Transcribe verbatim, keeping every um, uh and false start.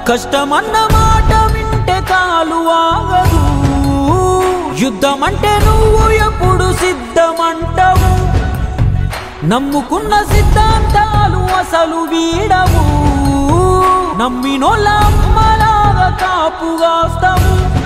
కష్టమన్న మాట వింటే కాలు ఆగదు, యుద్ధమంటే నువ్వు ఎప్పుడు సిద్ధమంటావు, నమ్ముకున్న సిద్ధాంతాలు అసలు వీడవు, నమ్మినోళ్ళ అమ్మలాగా కాపుగాస్తావు.